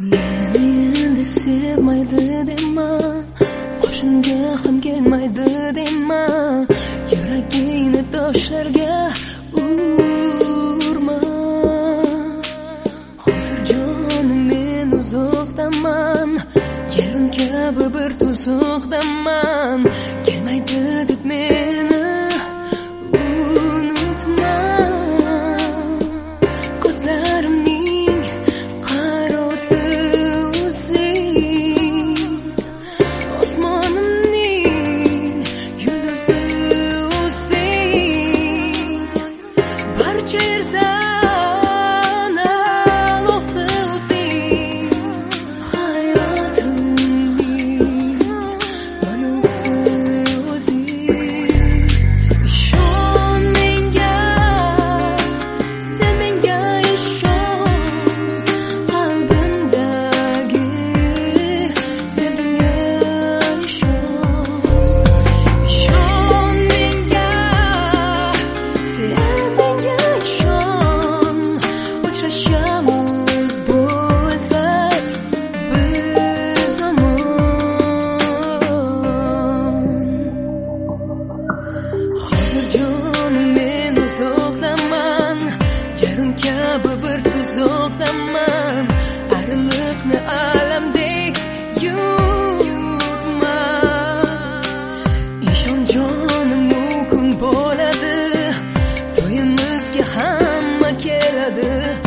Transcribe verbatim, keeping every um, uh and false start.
Meni endi sevmaydi dema, qoshimga ham kelmaydi dema, yuragingni toshlarga urma. Hozir jonim men uzoqdaman, jarun kabi bir tuzoqdaman. Kelmaydi deb meni unutma. Ko'zlarimning qarosi o'zing, osmonimning yulduzi o'zing. Barcha yerdan aloqsi o'zing, hayotimning ma'nosi o'zing. Ishon menga, sen menga ishon, qalbimdagi sevgimga ishon. Ishon menga, sen menga ishon, uchrashamiz bo'lsa bir zamon. Hozir jonim men uzoqdaman, jarun kabi bir tuzoqdaman. Ariqni alamdek yutma. Ishon jonim, u kun bo'ladi, to'yimizga hamma keladi.